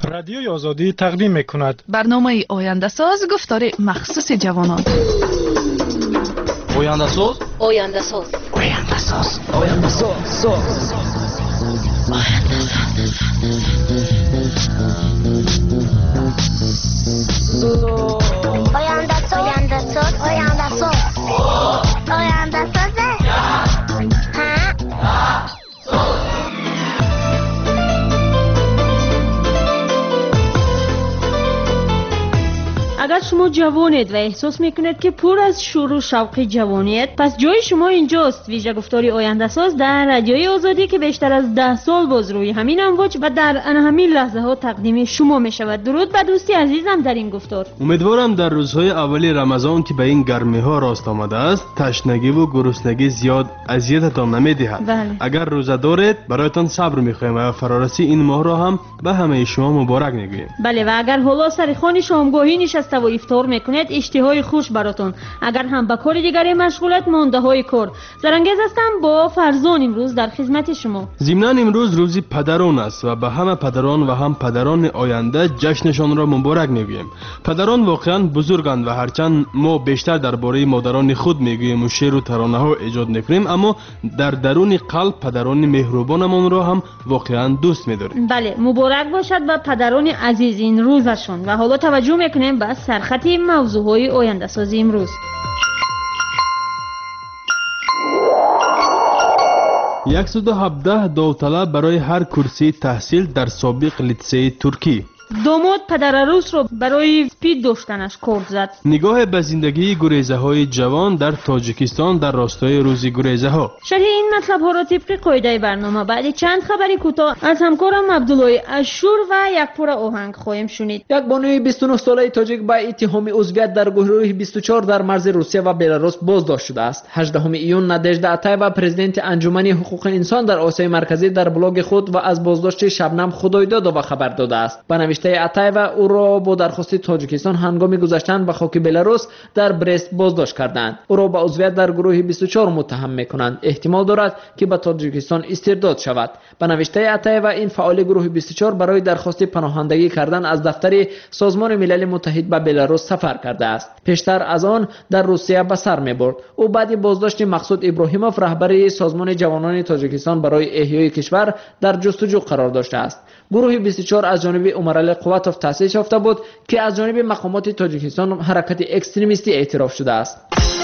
رادیوی آزادی تقدیم می‌کند برنامه آینده ساز گفتار مخصوص جوانان. آینده ساز آینده ساز آینده ساز آینده ساز آینده ساز آینده ساز آینده ساز آینده ساز اگر شما جوانید و احساس میکنید که پر از شور و شوق جوانیت، پس جای شما اینجاست. ویژه گفتاری آینده ساز در رادیوی آزادی که بیشتر از 10 سال باز روی همین امواج و در همین لحظه ها تقدیم شما می شود. درود به دوستی عزیزم در این گفتار. امیدوارم در روزهای اولی رمضان که به این گرمی ها راست آمده است تشنگی و گرسنگی زیاد اذیتتان نمیدهد. بله. اگر روزه دارید برایتان صبر میخوایم و فرارسی این ماه را هم به همه شما مبارک میگوییم. بله، و اگر حالا سر خوان شامگاهی نشسته و افطار میکنید، اشتهای خوش براتون. اگر هم به کار دیگری مشغولت، مانده های کار. زرنگیز هستم با فرزان امروز در خدمت شما. ضمناً امروز روزی پدران است و به همه پدران و هم پدران آینده جشنشان را مبارک میگوییم. پدران واقعا بزرگند و هرچند ما بیشتر درباره مادران خود میگوییم و شعر و ترانه ها ایجاد میکنیم، اما در درون قلب پدران مهربانمان را هم واقعا دوست می‌داریم. بله، مبارک باشد به پدران عزیز این روزشون. و حالا توجه میکنیم به سرخط موضوعهای آینده سازی امروز. 117 داوطلب برای هر کرسی تحصیل در سابق لیسه ترکی. داماد پدر عروس رو برای سپید داشتنش کارد زد. نگاه به زندگی گریزه های جوان در تاجیکستان در راستای روزی گریزه ها. شرح این مطلب ها را طبق قاعده برنامه بعد چند خبری کوتاه از همکارم عبدالله اشور و یک پور آهنگ خواهیم شنید. یک بانوی 29 ساله تاجیک با اتهام عضویت در گروه 24 در مرز روسیه و بلاروس بازداشت شده است. 18 ایون نادژدا اتایوا پرزیدنت انجمن حقوق انسان در آسیای مرکزی در بلاگ خود و از بازداشت شبنم خدایداد و خبر داده است. اتایوا او را با درخواست تاجیکستان هنگام گذشتن به خاک بلاروس در برست بازداشت کردند. او را به عضویت در گروه 24 متهم می‌کنند. احتمال دارد که به تاجیکستان استرداد شود. به نوشته اتایوا این فعال گروه 24 برای درخواست پناهندگی کردن از دفتر سازمان ملل متحد به بلاروس سفر کرده است. پیشتر از آن در روسیه به سر می‌برد. او بعد بازداشت مقصود ابراهیموف رهبر سازمان جوانان تاجیکستان برای احیای کشور در جستجو قرار داشته است. گروه 24 از جانب عمرعلی قواتوف تأسیس یافته بود که از جانب مقامات تاجیکستان حرکت اکستریمیستی اعتراف شده است.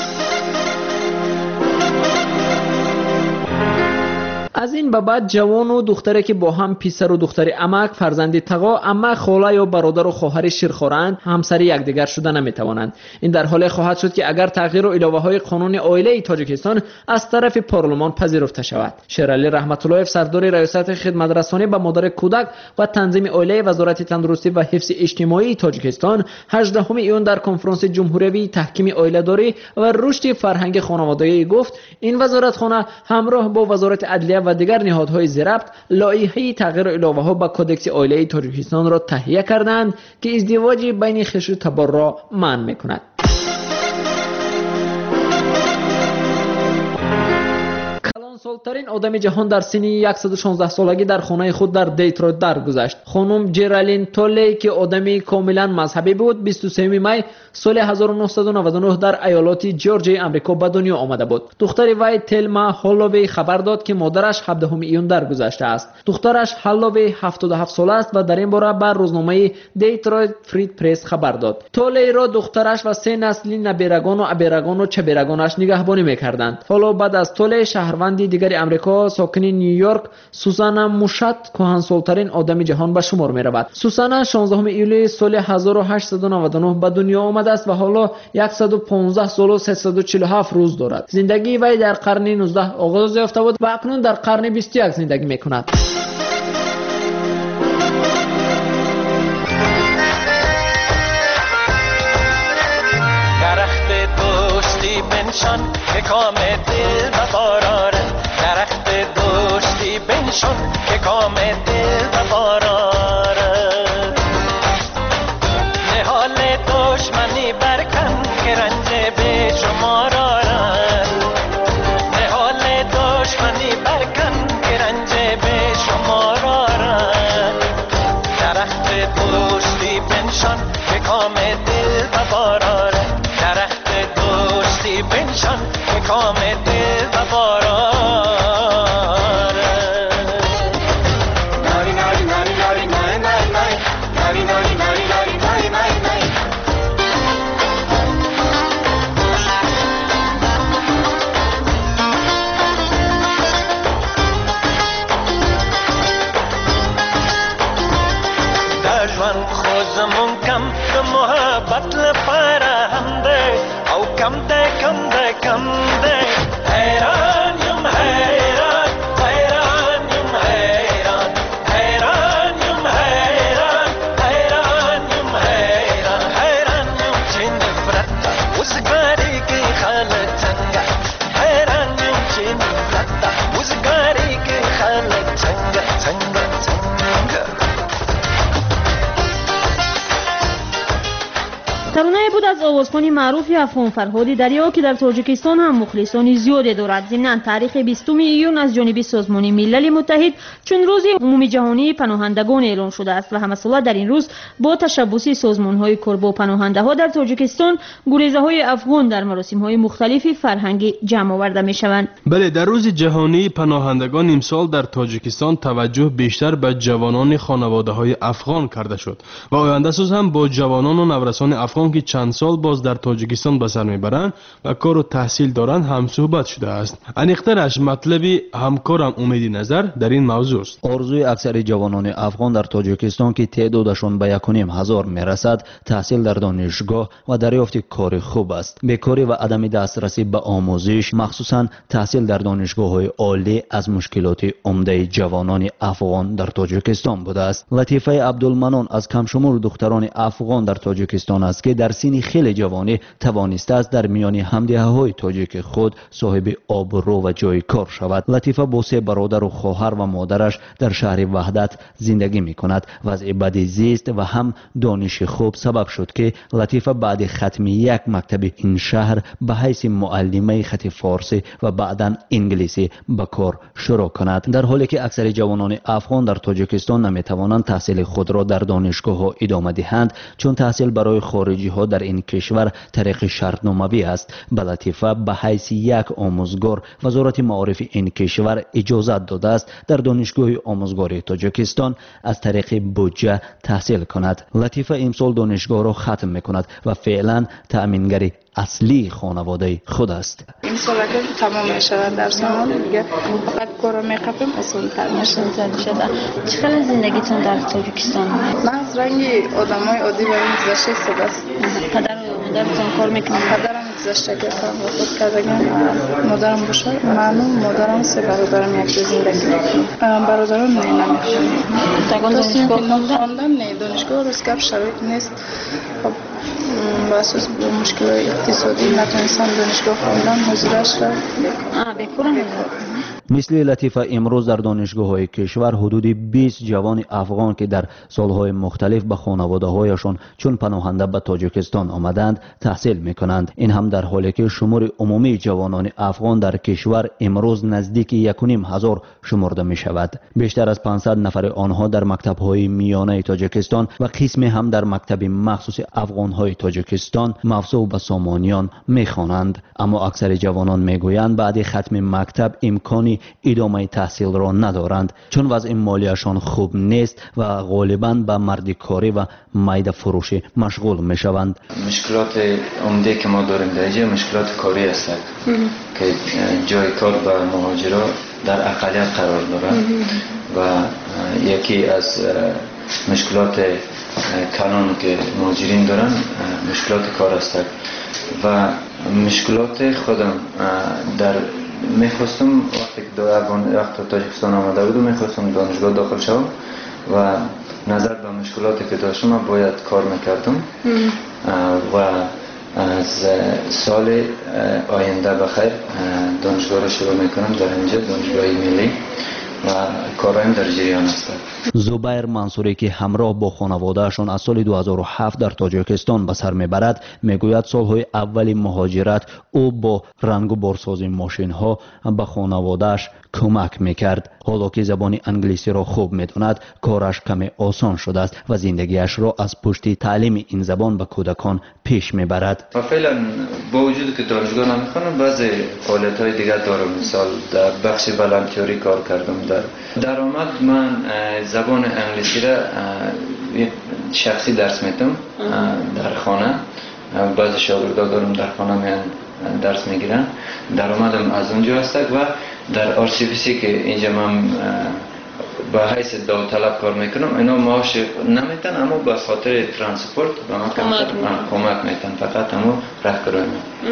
از این به بعد جوان و دختری که با هم پسر و دختر عمک، فرزند تقا، عمه، خاله یا برادر و خواهر شیرخوارند، همسر یکدیگر شده نمیتوانند. این در حال خواهد شد که اگر تغییر و الهه‌های قانون عائله تاجیکستان از طرف پارلمان پذیرفته شود. شیرعلی رحمت اللهیف سردار ریاست خدمت رسانی به مادر کودک و تنظیم عائله وزارت تندرستی و حفظ اجتماعی تاجیکستان 18 ایون در کنفرانس جمهوری تحکیم عائله‌داری و رشد فرهنگ خانوادگی گفت این وزارتخانه همراه با وزارت عدلیه و دیگر نهادهای زیربط لایحه تغییر الهه‌ها به کدکس عائله تاجیکستان را تهیه کردند که ازدواج بین خویش و تبار را منع می‌کند. سالترین آدم جهان در سن 116 سالگی در خانه خود در دیترویت درگذشت. خانم جرالین تولی که آدمی کاملا مذهبی بود 23 می سال 1999 در ایالات جورجیا آمریکا به دنیا آمده بود. دختر وی تلما هالووی خبر داد که مادرش 17 ایون درگذشته است. دخترش هالووی 77 ساله است و در این باره به روزنامه دیترویت فرید پرس خبر داد. تولی را دخترش و 3 نسل نبیرگان و ابیرگان و چبیرگانش نگهبانی می‌کردند. حالا بعد از تولی شهروندی دیگر امریکا ساکن نیویورک سوزانا موشات کهنسال‌ترین آدم جهان به شمار می‌رود. سوزانا 16 ایولی سال 1899 به دنیا آمده است و حالا 115 سال و 347 روز دارد. زندگی وی در قرن 19 آغاز یافته بود و اکنون در قرن 21 زندگی می‌کند. درخت دوستی بنشان که کام دل بباراره، درخت دوستی بنشان که کام دل بباراره، نهال دشمنی برکن که رنج به شمار آره، نهال دشمنی برکن که رنج به شمار دوستی بنشان که کام دل بباراره درخت دوستی بنشان که کام دل بباراره ناری ناری ناری ناری ناری ناری ناری ناری ناری ناری ناری ناری ناری دشمن خوزمون کم ده محبت لپاره هم ده او کم ده کم ده کم ده حیران یم حیران حیران یم حیران حیران یم حیران حیران یم حیران حیران یم چه نفرت وزگاری که خالت چنگا حیران یم چه نفرت وزگاری که خالت چنگا چنگا چنگا. ترانه بود از آوازخوان معروف افغان فرهادی دریا که در تاجیکستان هم مخلصان زیادی دارد. ضمناً تاریخ 20 ایون از جانب سازمان ملل متحد چون روز عمومی جهانی پناهندگان اعلان شده است و همساله در این روز با تشبوس سازمان‌های کار با پناهنده‌ها در تاجیکستان گریزه‌های افغان در مراسم‌های مختلف فرهنگی جمع آورده می‌شوند. بله، در روز جهانی پناهندگان امسال در تاجیکستان توجه بیشتر به جوانان خانواده‌های افغان کرده شد و آینده سوز هم با جوانان و نورسان افغان که چند سال باز در تاجیکستان به سر میبرند و کار و تحصیل دارند هم صحبت شده است. انیخترش مطلبی همکارم امیدی نظر در این موضوع است. آرزوی اکثر جوانان افغان در تاجیکستان که تعدادشان به 1,500 میرسد تحصیل در دانشگاه و دریافت کار خوب است. بیکاری و عدم دسترسی به آموزش مخصوصا تحصیل در دانشگاه‌های عالی از مشکلات عمده جوانان افغان در تاجیکستان بوده است. لطیفه عبدالمنان از کمشمول دختران افغان در تاجیکستان است که در سن خیلی جوانی توانسته است در میان همدیه‌های تاجیک خود صاحب آبرو و جای کار شود. لطیفه با 3 برادر و خواهر و مادرش در شهر وحدت زندگی می‌کند. وضع بد زیست و هم دانش خوب سبب شد که لطیفه بعد ختم یک مکتب این شهر به حیث معلمه خط فارسی و بعداً انگلیسی به کار شروع کند. در حالی که اکثر جوانان افغان در تاجیکستان نمی‌توانند تحصیل خود را در دانشگاه‌ها ادامه دهند چون تحصیل برای خارجی ها در این کشور طریق شرطنامه‌ای است. به لطیفه به حیث یک آموزگار وزارت معارف این کشور اجازت داده است در دانشگاه آموزگاری تاجیکستان از طریق بودجه تحصیل کند. لطیفه امسال دانشگاه را ختم می‌کند و فعلا تأمینگر اصلی خانواده خود است. این سال که تمام می‌شود درسمان دیگه فقط کار می‌خوایم آسان‌تر میشه. چقدر زندگیتون در تاجیکستان؟ من از رنگ آدمای عادی و این گذشته شده است. پدر و مادرتون کار میکنن؟ پدرم گذشته که کار خود کردن، مادرم باشه. من و مادرم 3 برادرم یک جا زندگی میکنم. برادرم نمیخونن. تاگان دانشگاه خواندن نه، دانشگاه رسکب شرایط نیست. با اساس مشکل اقتصادی نتونستم دانشگاه خواندن حضورش را بکنم. مثل لطیفه امروز در دانشگاه‌های کشور حدود 20 جوان افغان که در سالهای مختلف به خانواده‌هایشان چون پناهنده به تاجیکستان آمدند تحصیل می‌کنند. این هم در حالی که شمار عمومی جوانان افغان در کشور امروز نزدیک 1,500 شمرده می‌شود. بیشتر از 500 نفر آنها در مکتب‌های میانه تاجیکستان و قسمی هم در مکتب مخصوص افغان‌های تاجیکستان مفسو به سامانیان می‌خوانند. اما اکثر جوانان می‌گویند بعد ختم مکتب امکانی ادامه تحصیل را ندارند چون وضع مالیشان خوب نیست و غالباً به مردکاری و میده فروشی مشغول میشوند. مشکلات عمده که ما داریم در اینجا مشکلات کاری است که جای کار به مهاجرا در اقلیت قرار دارند و یکی از مشکلات کلان که مهاجرین دارن مشکلات کار است و مشکلات خودم در میخواستم وقتی که وقت تاجیکستان آمده بودم میخواستم دانشگاه داخل شوم و نظر به مشکلاتی که داشتم باید کار میکردم و از سال آینده بخیر دانشگاه را شروع میکنم در اینجا دانشگاه ملی و کارایم در جریان است. زبیر منصوری که همراه با خانوادهشان از سال 2007 در تاجیکستان به سر میبرد میگوید سالهای اولی مهاجرت او با رنگ و بارسازی ماشین ها به خانوادهش کمک میکرد. حالا که زبان انگلیسی را خوب میداند کارش کمی آسان شده است و زندگیش را از پشت تعلیم این زبان به کودکان پیش میبرد. و فعلا با وجود که دانشگاه نمیخوانم بعضی فعالیت های دیگر دارم. مثال در بخش والنتیری کار کردم. درآمد من زبان انگلیسی را شخصی درس میدم در خانه. بعضی شاگردان دارم در خانه میان درس میگیرن. درآمدم از اونجا هست و در آرسیفیسی که اینجا من به حیث داوطلب کار میکنم اینا معاش نمیتن اما به خاطر ترانسپورت به من کمک میتن فقط همو راهکار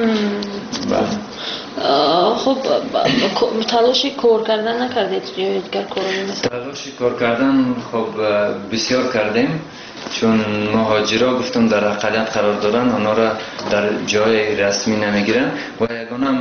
خب تلاش کار کردن نکردید یا دیگر کار نمی‌کنید؟ تلاش کار کردن خب بسیار کردیم چون مهاجرا گفتم در اقلیت قرار دارن اونا را در جای رسمی نمیگیرن و یگانه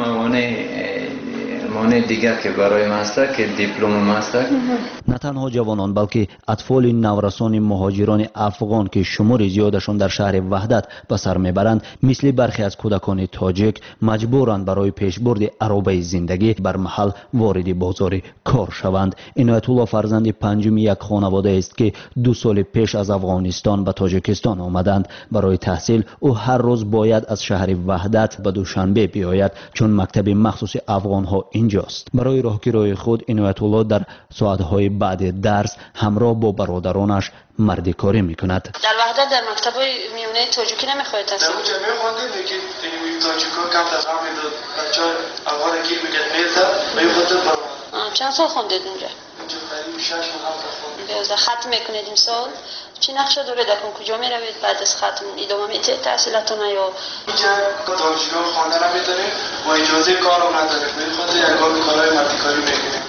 مانع دیگر که برای من است که دیپلم من است. نه تنها جوانان بلکه اطفال نورسان مهاجران افغان که شمار زیادشان در شهر وحدت به سر میبرند مثل برخی از کودکان تاجیک مجبورند برای پیشبرد عربه زندگی بر محل وارد بازار کار شوند. عنایت الله فرزند پنجم یک خانواده است که 2 سال پیش از افغانستان به تاجیکستان آمدند برای تحصیل. او هر روز باید از شهر وحدت به دوشنبه بیاید چون مکتب مخصوص افغان ها اینجاست. برای راهگیری خود عنایت الله در ساعت‌های بعد درس همراه با برادرانش مردی کاری میکند. در وحدت در مکتب‌های میونه تاجیکی نمیخواهید تحصیل کنید؟ در اونجا میخواندیم که تاجیک‌ها کم تفاهم میداد. بچه‌ها افغان گیر میگن میزد و یه خاطر چند سال خوندید اونجا؟ اینجا قریب 6 ماه خوندیم. ختم میکنید امسال؟ چی نقشه داره در کجا میروید بعد از ختم ادامه میدید تحصیلاتون یا اینجا دانشگاه خانه نمیتونیم و اجازه کار هم نداریم میخواد یگان کارهای مردکاری میکنیم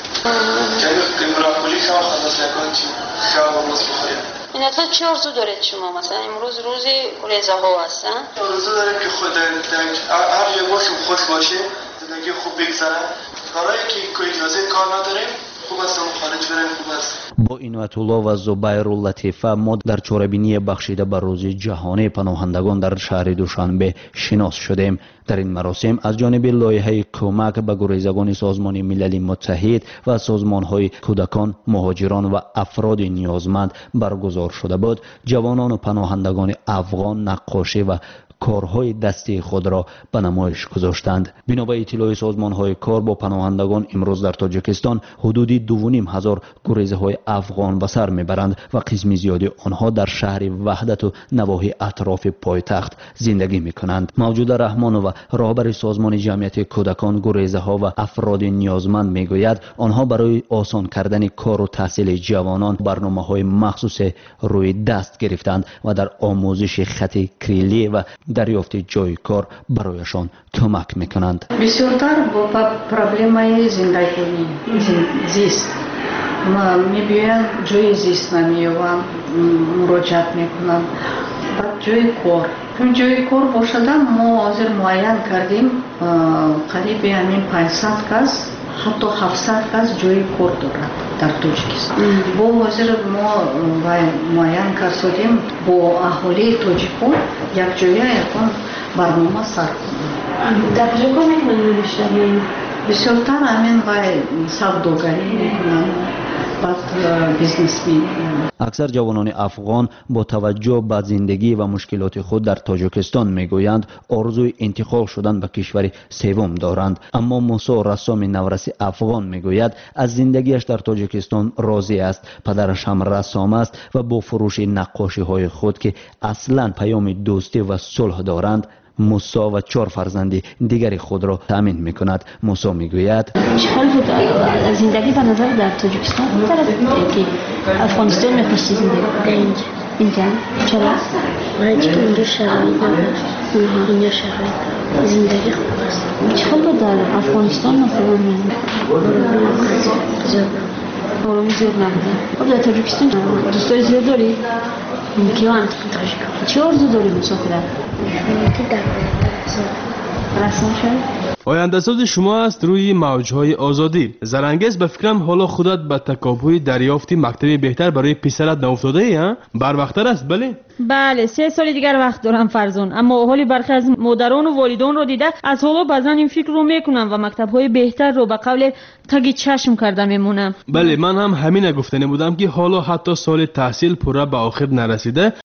که مراقبی شما خلاص یگان چی شما باز بخوریم. این اطلاع چی آرزو دارید شما؟ مثلا امروز روزی رضا ها هستن؟ آرزو داریم که خود هر جای باشیم خوش باشه زندگی خوب بگذره. کارهایی که اجازه کار نداریم خوب است خارج بریم خوب است. با عنایت الله و زبیر لطیفه ما در چاره‌بینی بخشیده بر روز جهانی پناهندگان در شهر دوشنبه شناس شدیم. در این مراسم از جانب لایحه کمک به گریزگان سازمان ملل متحد و سازمان‌های کودکان، مهاجران و افراد نیازمند برگزار شده بود. جوانان و پناهندگان افغان نقاشی و کارهای دستی خود را به نمایش گذاشتند. بنا به اطلاع سازمان‌های کار با پناهندگان امروز در تاجیکستان حدودی 2,500 گریزه‌های افغان به سر میبرند و قسم زیادی آنها در شهر وحدت و نواحی اطراف پایتخت زندگی میکنند. موجود رحمان و رهبر سازمان جمعیت کودکان گریزه‌ها و افراد نیازمند میگوید آنها برای آسان کردن کار و تحصیل جوانان برنامه‌های مخصوص روی دست گرفتند و در آموزش خط کریلی و دریافت جای کار برایشان کمک میکنند. بسیارتر با پرابلمای زندگی زیست ما میبینم جای زیست نمیوام مراجعت میکنم بعد جای کار چون جای کار باشده ما حاضر معین کردیم قریب همین 500 کس حتی 700 کس جای کار دارد در تاجیکستان. با حاضر ما معین کردیم با اهالی تاجیکان یک جایی یکان برنامه سر کنیم. در کجا کار میکنید بیشتر؟ بسیارتر همین سوداگری میکنن بعد بیزنس میکنن. اکثر جوانان افغان با توجه به زندگی و مشکلات خود در تاجیکستان میگویند آرزوی انتقال شدن به کشور سوم دارند. اما موسی رسام نورسی افغان میگوید از زندگیش در تاجیکستان راضی است. پدرش هم رسام است و با فروش نقاشی های خود که اصلا پیام دوستی و صلح دارند موسی و 4 فرزند دیگری خود را تامین میکند. موسی میگوید چه بود زندگی به نظر در تاجیکستان بهتر است که افغانستان میخواستی زندگی اینجا چرا؟ چون اینجا شرایط نداشت اینجا شرایط زندگی خوب است. چه بود در افغانستان مثلا آرامی زیاد نبوده. خب در تاجیکستان دوستای زیاد داری؟ کیوان؟ چه آرزو داری مسافرت؟ که در رسم شد؟ آینده ساز شما است روی موجهای آزادی. زرنگیز به فکرم حالا خودت به تکاپوی دریافتی مکتبی بهتر برای پسرت ناافتاده ای ها؟ بر وقت است بله 3 سال دیگر وقت دارم فرزون، اما حالی برخی از مادران و والدان رو دیده از حالا بعضا این فکر رو میکنم و مکتب‌های بهتر رو به قول تگی چشم کرده میمونم. بله من هم همین گفتنی بودم که حالا حتی سال تحصیل پورا به آخر نرسیده